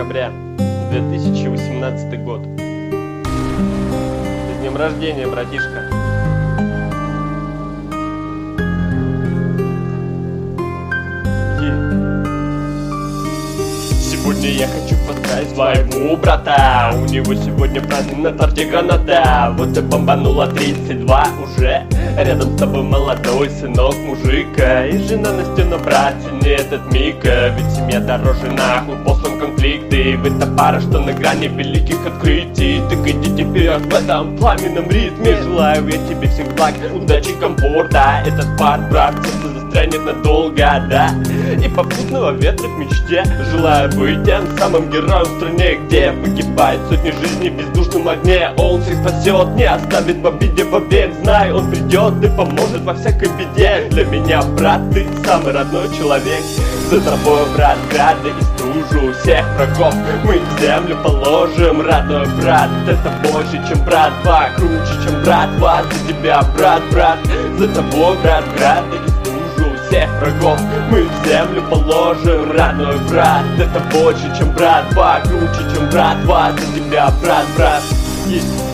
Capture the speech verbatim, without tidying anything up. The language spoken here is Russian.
декабря, две тысячи восемнадцатый год. С днем рождения, братишка. Сегодня я хочу поздравить своего брата. У него сегодня праздник, на торте граната. Вот и бомбануло тридцать два уже. Рядом с тобой молодой сынок мужика. И жена Настена, братья, не этот Мика. Ведь семья дороже нахуй, после конфликты. Вы та пара, что на грани великих открытий. Так иди вперед в этом пламенном ритме. Желаю я тебе всех благ, удачи, комфорта. Этот пар, брат, сердце застрянет надолго, да. И попутного ветра в мечте. Желаю быть тем самым героем в стране, где погибает сотни жизней в бездушном огне. Он всех спасет, не оставит в обиде вовек. Знай, он придет и поможет во всякой беде. Для меня, брат, ты самый родной человек. За тобой, брат, грады и стужу всех врагов мы в землю положим. Родной брат, это больше, чем брат, два, круче, чем брат, два. За тебя, брат, брат, за тобой, брат, грады и стужу всех врагов мы в землю положим. Родной брат, это больше, чем брат, два, круче, чем брат, два. За тебя, брат, брат, есть.